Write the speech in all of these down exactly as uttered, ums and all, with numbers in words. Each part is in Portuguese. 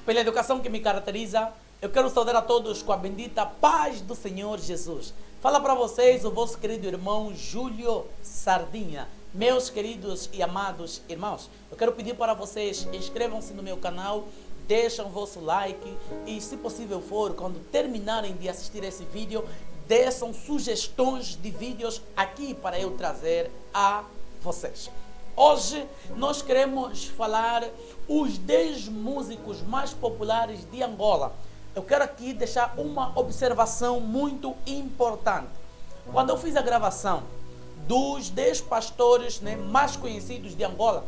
pela educação que me caracteriza, eu quero saudar a todos com a bendita paz do Senhor Jesus. Fala para vocês o vosso querido irmão Júlio Sardinha. Meus queridos e amados irmãos, eu quero pedir para vocês, inscrevam-se no meu canal, deixem o vosso like e, se possível for, quando terminarem de assistir esse vídeo, deixem sugestões de vídeos aqui para eu trazer a vocês. Hoje nós queremos falar os dez músicos mais populares de Angola. Eu quero aqui deixar uma observação muito importante. Quando eu fiz a gravação dos dez pastores, né, mais conhecidos de Angola,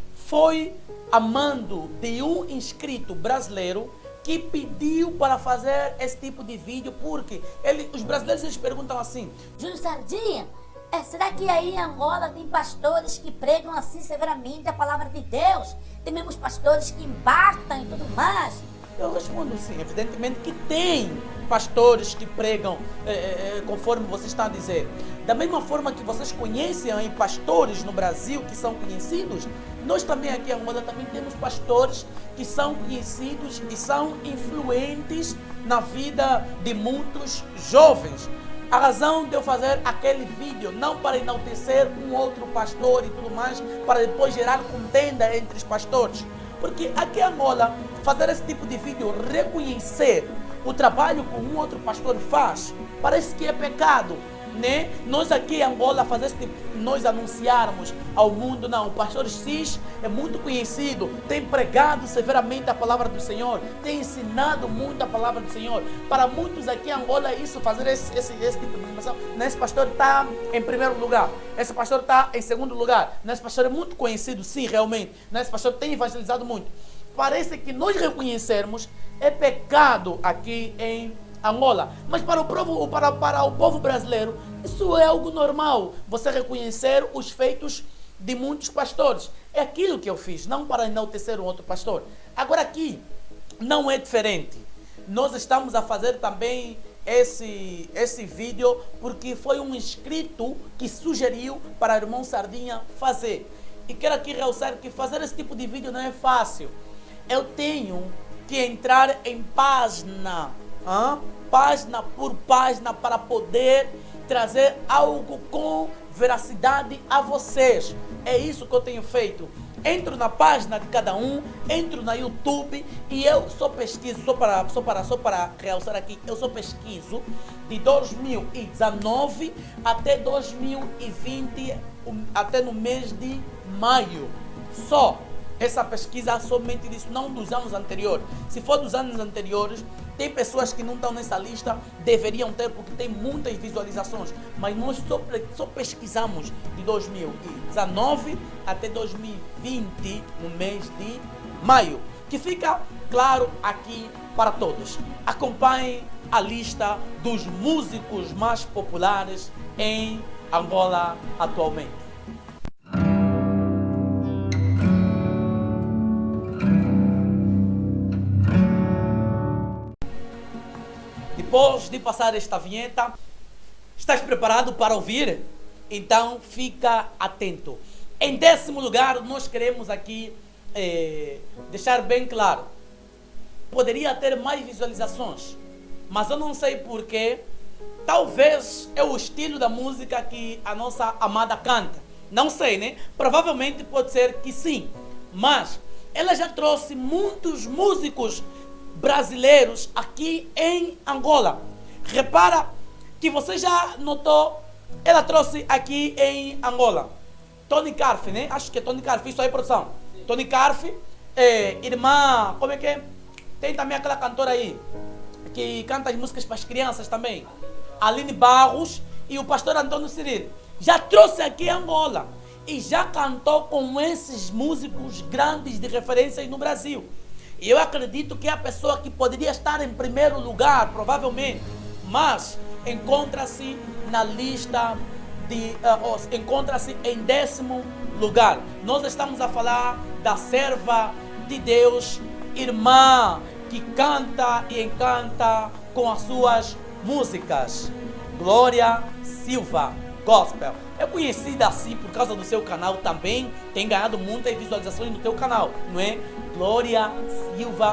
foi a mando de um inscrito brasileiro que pediu para fazer esse tipo de vídeo, porque ele, os brasileiros eles perguntam assim: Júlio Sardinha, é, será que aí em Angola tem pastores que pregam assim severamente a palavra de Deus? Tem mesmo os pastores que impactam e tudo mais? Eu respondo sim, evidentemente que tem pastores que pregam é, é, conforme vocês estão a dizer. Da mesma forma que vocês conhecem aí pastores no Brasil que são conhecidos, nós também aqui em Angola também temos pastores que são conhecidos e são influentes na vida de muitos jovens. A razão de eu fazer aquele vídeo, não para enaltecer um outro pastor e tudo mais, para depois gerar contenda entre os pastores. Porque aqui em Angola, fazer esse tipo de vídeo, reconhecer o trabalho que um outro pastor faz, parece que é pecado, né? Nós aqui em Angola, fazer esse tipo, nós anunciarmos ao mundo, não, o pastor X é muito conhecido, tem pregado severamente a palavra do Senhor, tem ensinado muito a palavra do Senhor. Para muitos aqui em Angola, isso, fazer esse, esse, esse tipo de informação, esse pastor está em primeiro lugar, esse pastor está em segundo lugar, esse pastor é muito conhecido, sim, realmente, esse pastor tem evangelizado muito. Parece que nós reconhecermos é pecado aqui em Angola, mas para o, povo, para, para o povo brasileiro isso é algo normal, você reconhecer os feitos de muitos pastores. É aquilo que eu fiz, não para enaltecer um outro pastor. Agora aqui não é diferente. Nós estamos a fazer também esse, esse vídeo porque foi um inscrito que sugeriu para o irmão Sardinha fazer. E quero aqui realçar que fazer esse tipo de vídeo não é fácil. Eu tenho que entrar em página, hein? página por página, para poder trazer algo com veracidade a vocês. É isso que eu tenho feito. Entro na página de cada um, entro na YouTube e eu só pesquiso, só para, só para, só para realçar aqui, eu só pesquiso de dois mil e dezenove até dois mil e vinte, até no mês de maio. Só essa pesquisa somente disso, não dos anos anteriores. Se for dos anos anteriores, tem pessoas que não estão nessa lista, deveriam ter, porque tem muitas visualizações. Mas nós só, só pesquisamos de dois mil e dezenove até dois mil e vinte, no mês de maio. Que fica claro aqui para todos. Acompanhem a lista dos músicos mais populares em Angola atualmente. Depois de passar esta vinheta, estás preparado para ouvir? Então fica atento. Em décimo lugar, nós queremos aqui eh, deixar bem claro, poderia ter mais visualizações, mas eu não sei porquê. Talvez é o estilo da música que a nossa amada canta, não sei, né? Provavelmente pode ser que sim, mas ela já trouxe muitos músicos brasileiros aqui em Angola. Repara que você já notou, ela trouxe aqui em Angola Tony Carf, né? Acho que é Tony Carf, isso aí, produção. Tony Carf, é, irmã, como é que é? Tem também aquela cantora aí que canta as músicas para as crianças também, Aline Barros, e o pastor Antônio Cirilo. Já trouxe aqui em Angola e já cantou com esses músicos grandes de referências no Brasil. E eu acredito que é a pessoa que poderia estar em primeiro lugar, provavelmente, mas encontra-se na lista de... Uh, encontra-se em décimo lugar. Nós estamos a falar da serva de Deus, irmã, que canta e encanta com as suas músicas, Glória Silva Gospel. É conhecida assim por causa do seu canal também, tem ganhado muitas visualizações no teu canal, não é? Glória Silva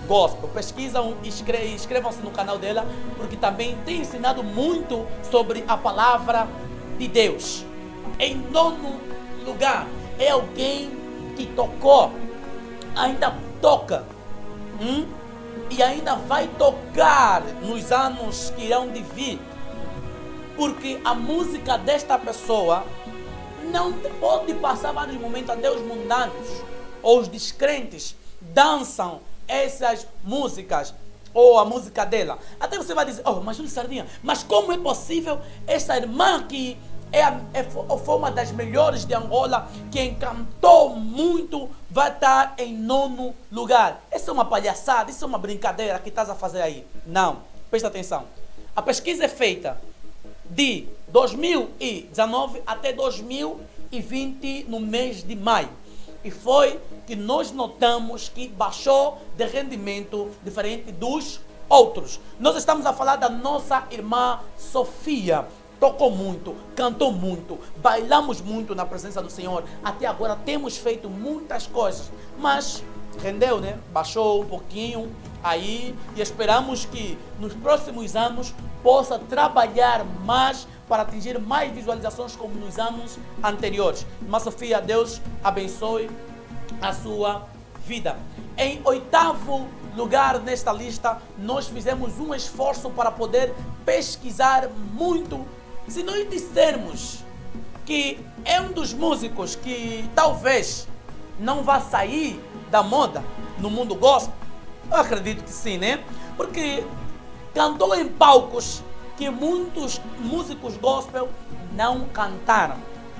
gospel. Pesquisam e escre- inscrevam-se no canal dela, porque também tem ensinado muito sobre a palavra de Deus. Em nono lugar, é alguém que tocou, ainda toca, hum? e ainda vai tocar nos anos que irão de vir, porque a música desta pessoa não pode passar vários momentos, até os mundanos ou os descrentes dançam essas músicas, ou a música dela. Até você vai dizer, oh, mas Júlio Sardinha, mas como é possível essa irmã que é, a, é foi uma das melhores de Angola, que encantou muito, vai estar em nono lugar? Isso é uma palhaçada, isso é uma brincadeira que estás a fazer aí. Não, presta atenção. A pesquisa é feita de dois mil e dezenove até dois mil e vinte, no mês de maio. E foi que nós notamos que baixou de rendimento diferente dos outros. Nós estamos a falar da nossa irmã Sofia. Tocou muito, cantou muito, bailamos muito na presença do Senhor. Até agora temos feito muitas coisas, mas rendeu, né? Baixou um pouquinho aí, e esperamos que nos próximos anos possa trabalhar mais para atingir mais visualizações como nos anos anteriores. Irmã Sofia, Deus abençoe a sua vida. Em oitavo lugar nesta lista, nós fizemos um esforço para poder pesquisar muito. Se nós dissermos que é um dos músicos que talvez não vá sair da moda no mundo gospel, eu acredito que sim, né? Porque cantou em palcos que muitos músicos gospel não cantaram.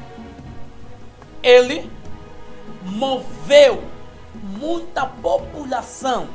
Ele moveu muita população,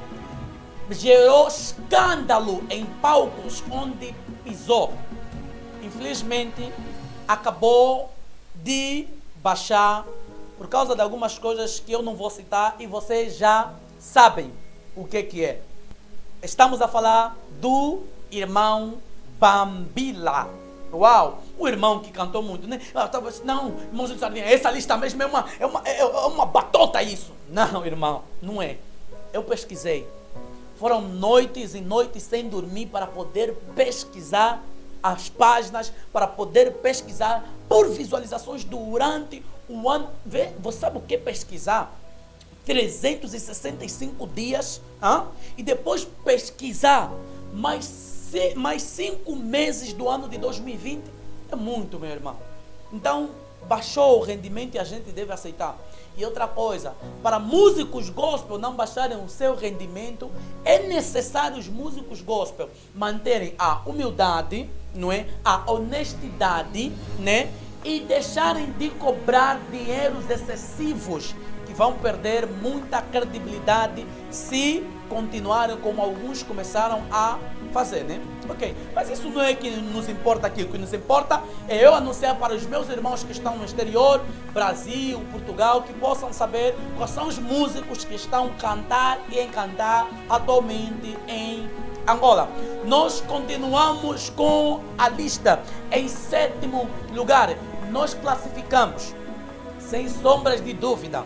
gerou escândalo em palcos onde pisou. Infelizmente, acabou de baixar por causa de algumas coisas que eu não vou citar e vocês já sabem o que que é. Estamos a falar do irmão Bambila. Uau! O irmão que cantou muito, né? Ah, talvez, não, irmão Júlio Sardinha, essa lista mesmo é uma, é, uma, é uma batota isso. Não, irmão, não é. Eu pesquisei. Foram noites e noites sem dormir para poder pesquisar as páginas, para poder pesquisar por visualizações durante o ano. Vê, você sabe o que é pesquisar? trezentos e sessenta e cinco dias, hein? E depois pesquisar mais mais cinco meses do ano de dois mil e vinte, é muito, meu irmão. Então, baixou o rendimento e a gente deve aceitar. E outra coisa, para músicos gospel não baixarem o seu rendimento, é necessário os músicos gospel manterem a humildade, não é? A honestidade, né? E deixarem de cobrar dinheiros excessivos, que vão perder muita credibilidade se continuarem como alguns começaram a fazer, né? Ok, mas isso não é que nos importa aqui. O que nos importa é eu anunciar para os meus irmãos que estão no exterior, Brasil, Portugal, que possam saber quais são os músicos que estão a cantar e encantar atualmente em Angola. Nós continuamos com a lista. Em sétimo lugar, nós classificamos, sem sombras de dúvida,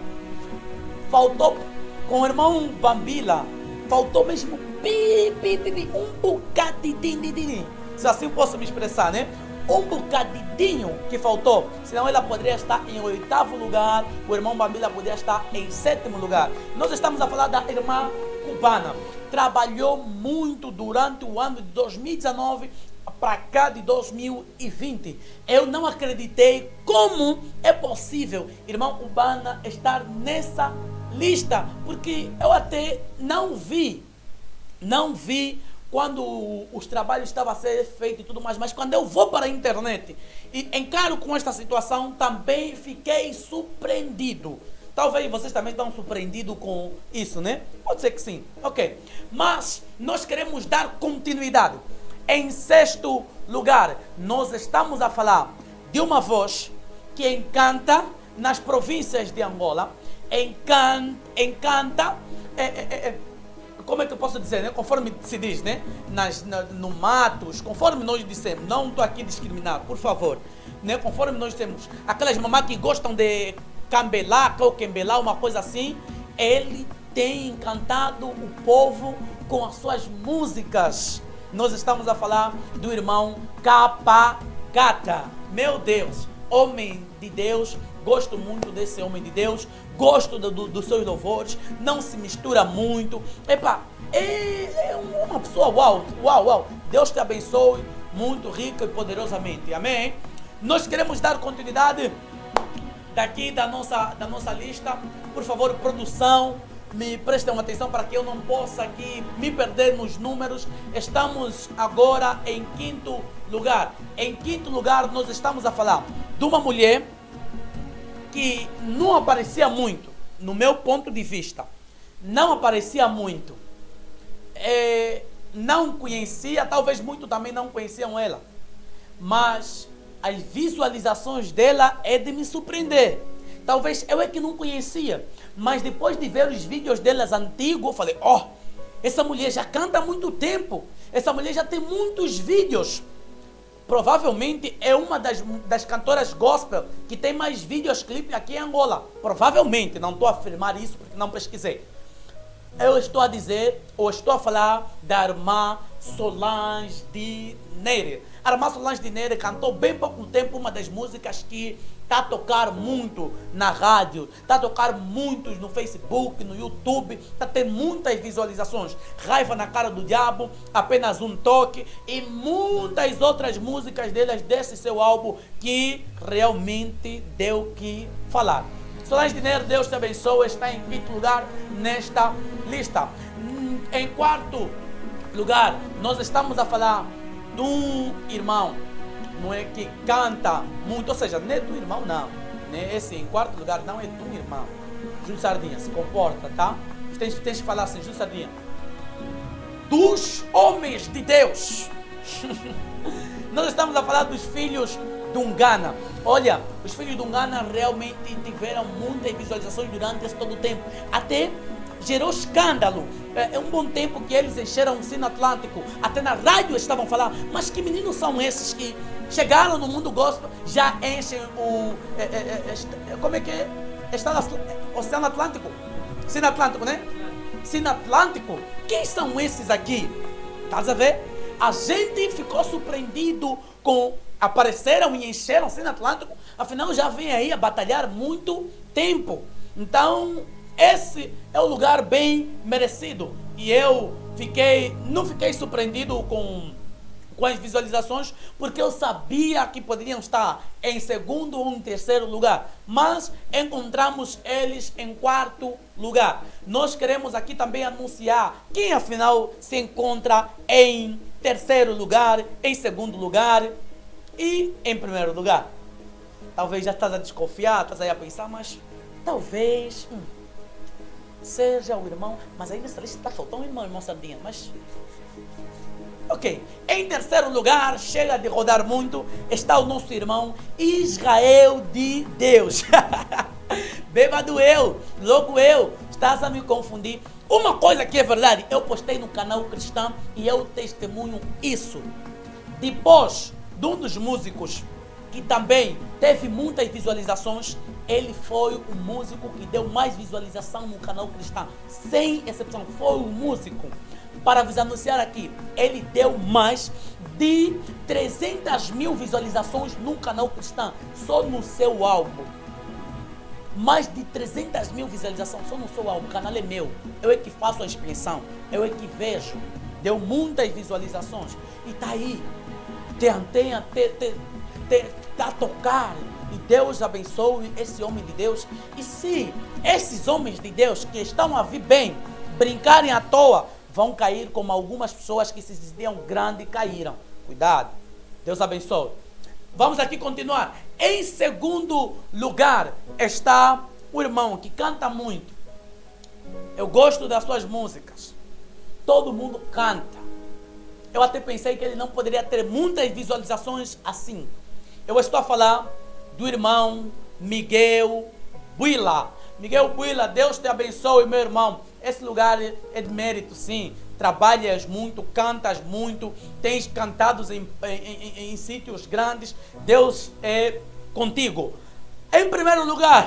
faltou com o irmão Bambila, faltou mesmo pi, pi, pi, pi, um bocadinho, se assim posso me expressar, né? Um bocadinho que faltou, senão ela poderia estar em oitavo lugar, o irmão Bambila poderia estar em sétimo lugar. Nós estamos a falar da irmã cubana. Trabalhou muito durante o ano de dois mil e dezenove para cá de dois mil e vinte. Eu não acreditei como é possível irmã cubana estar nessa lista, porque eu até não vi, não vi quando os trabalhos estavam a ser feitos e tudo mais, mas quando eu vou para a internet e encaro com esta situação, também fiquei surpreendido. Talvez vocês também estão surpreendidos com isso, né? Pode ser que sim. Ok. Mas nós queremos dar continuidade. Em sexto lugar, nós estamos a falar de uma voz que encanta nas províncias de Angola, encanta, encanta é, é, é, como é que eu posso dizer, né? Conforme se diz, né? Nas, na, no matos, conforme nós dissemos, não estou aqui a discriminar, por favor, né? Conforme nós temos aquelas mamás que gostam de cambelar ou quembelar, uma coisa assim, ele tem encantado o povo com as suas músicas. Nós estamos a falar do irmão Capa Gata. Meu Deus, homem de Deus, gosto muito desse homem de Deus, gosto do, do, dos seus louvores, não se mistura muito. Epa, é, é uma pessoa uau, uau, uau. Deus te abençoe muito rica e poderosamente. Amém? Nós queremos dar continuidade daqui da nossa, da nossa lista. Por favor, produção, me prestem atenção para que eu não possa aqui me perder nos números. Estamos agora em quinto lugar. Em quinto lugar, nós estamos a falar de uma mulher que não aparecia muito, no meu ponto de vista. Não aparecia muito. É, não conhecia, talvez muito também não conheciam ela. Mas as visualizações dela é de me surpreender. Talvez eu é que não conhecia, mas depois de ver os vídeos delas antigos, eu falei, ó, oh, essa mulher já canta há muito tempo, essa mulher já tem muitos vídeos. Provavelmente é uma das, das cantoras gospel que tem mais vídeos clipe aqui em Angola. Provavelmente, não estou a afirmar isso porque não pesquisei. Eu estou a dizer, ou estou a falar da irmã Solange de Nery. A irmã Solange de Nery cantou bem pouco tempo uma das músicas que está a tocar muito na rádio, está a tocar muitos no Facebook, no YouTube, está a ter muitas visualizações. Raiva na Cara do Diabo, Apenas um Toque e muitas outras músicas delas desse seu álbum que realmente deu que falar. Solange de Nery, Deus te abençoe, está em quinto lugar nesta lista. Em quarto lugar, nós estamos a falar de um irmão, não é, que canta muito, ou seja, não é do irmão, não. Né? Esse em quarto lugar não é do irmão. Júlio Sardinha, se comporta, tá? Tens, tens que falar assim, Júlio Sardinha. Dos homens de Deus. Nós estamos a falar dos filhos de Ungana. Olha, os filhos de Ungana realmente tiveram muitas visualizações durante esse todo o tempo. Até gerou escândalo. É um bom tempo que eles encheram o Sino Atlântico. Até na rádio estavam falando, mas que meninos são esses que chegaram no mundo gospel, já enchem o... É, é, é, como é que é? Está no Oceano Atlântico. Sino Atlântico, né? Sino Atlântico. Quem são esses aqui? Estás a ver? A gente ficou surpreendido com... Apareceram e encheram o Sino Atlântico. Afinal, já vem aí a batalhar muito tempo. Então, esse é o lugar bem merecido. E eu fiquei, não fiquei surpreendido com, com as visualizações, porque eu sabia que poderiam estar em segundo ou em terceiro lugar. Mas encontramos eles em quarto lugar. Nós queremos aqui também anunciar quem afinal se encontra em terceiro lugar, em segundo lugar e em primeiro lugar. Talvez já estás a desconfiar, estás aí a pensar, mas talvez hum, seja o irmão, mas aí nessa lista está faltando um irmão, irmão Sardinha, mas ok. Em terceiro lugar, chega de rodar muito, está o nosso irmão Israel de Deus. Bêbado eu, louco eu, estás a me confundir. Uma coisa que é verdade, eu postei no canal Cristão e eu testemunho isso. Depois de um dos músicos que também teve muitas visualizações, ele foi o músico que deu mais visualização no canal Cristão. Sem exceção, foi o músico. Para vos anunciar aqui, ele deu mais de trezentas mil visualizações no canal Cristão, só no seu álbum. Mais de trezentas mil visualizações só no seu álbum. O canal é meu, eu é que faço a expressão, eu é que vejo. Deu muitas visualizações e está aí. Te antenha, te, te, te, te a tocar. E Deus abençoe esse homem de Deus. E se esses homens de Deus que estão a vir bem, brincarem à toa, vão cair como algumas pessoas que se diziam grandes caíram. Cuidado. Deus abençoe. Vamos aqui continuar. Em segundo lugar está o irmão que canta muito. Eu gosto das suas músicas. Todo mundo canta. Eu até pensei que ele não poderia ter muitas visualizações assim. Eu estou a falar do irmão Miguel Buila. Miguel Buila, Deus te abençoe, meu irmão. Esse lugar é de mérito, sim. Trabalhas muito, cantas muito, tens cantado em, em, em, em sítios grandes. Deus é contigo. Em primeiro lugar,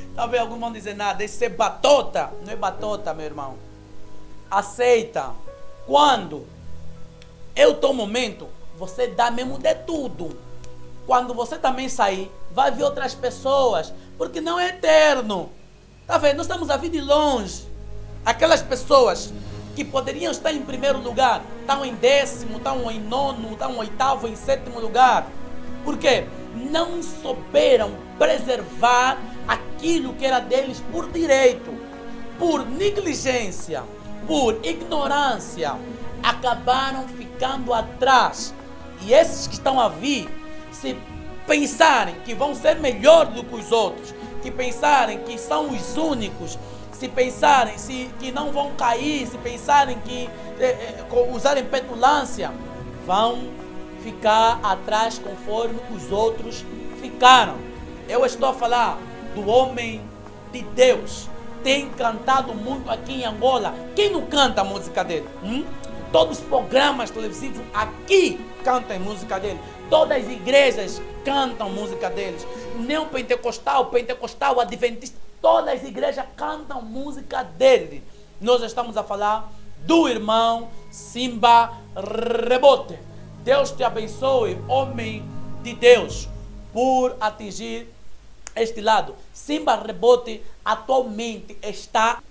Talvez alguns vão dizer nada, isso é batota. Não é batota, meu irmão. Aceita. Quando eu tô momento, você dá mesmo de tudo. Quando você também sair, vai ver outras pessoas, porque não é eterno. Tá vendo? Nós estamos a vir de longe. Aquelas pessoas que poderiam estar em primeiro lugar, estão em décimo, estão em nono, estão em oitavo, em sétimo lugar. Por quê? Não souberam preservar aquilo que era deles por direito, por negligência, por ignorância, acabaram ficando atrás. E esses que estão a vir, se pensarem que vão ser melhor do que os outros, que pensarem que são os únicos, se pensarem se, que não vão cair, se pensarem que eh, eh, usarem petulância, vão ficar atrás conforme os outros ficaram. Eu estou a falar do homem de Deus. Tem cantado muito aqui em Angola. Quem não canta a música dele? Hum? Todos os programas televisivos aqui cantam a música dele. Todas as igrejas cantam a música deles. Neopentecostal, pentecostal, adventista, todas as igrejas cantam música dele. Nós estamos a falar do irmão Simba Rebote. Deus te abençoe, homem de Deus, por atingir este lado. Simba Rebote atualmente está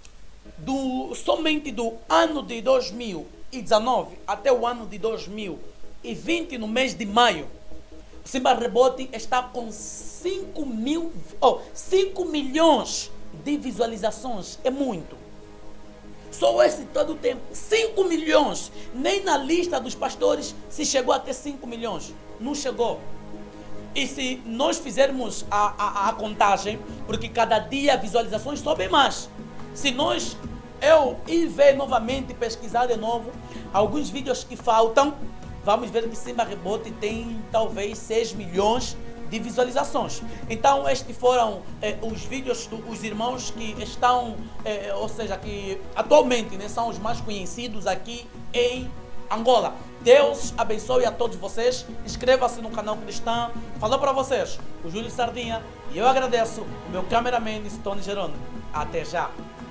do, somente do ano de dois mil e dezenove até o ano de dois mil e vinte, no mês de maio. Simba Rebote está com cinco mil, oh, cinco milhões de visualizações. É muito. Só esse todo o tempo, cinco milhões. Nem na lista dos pastores se chegou a ter cinco milhões. Não chegou. E se nós fizermos a, a, a contagem, porque cada dia visualizações sobem mais. Se nós, eu ir ver novamente, pesquisar de novo, alguns vídeos que faltam, vamos ver que Simba Rebote tem talvez seis milhões de visualizações. Então estes foram eh, os vídeos dos irmãos que estão, eh, ou seja, que atualmente, né, são os mais conhecidos aqui em Angola. Deus abençoe a todos vocês. Inscreva-se no canal cristão. Falou para vocês o Júlio Sardinha e eu agradeço o meu cameraman Tony Gerônimo. Até já.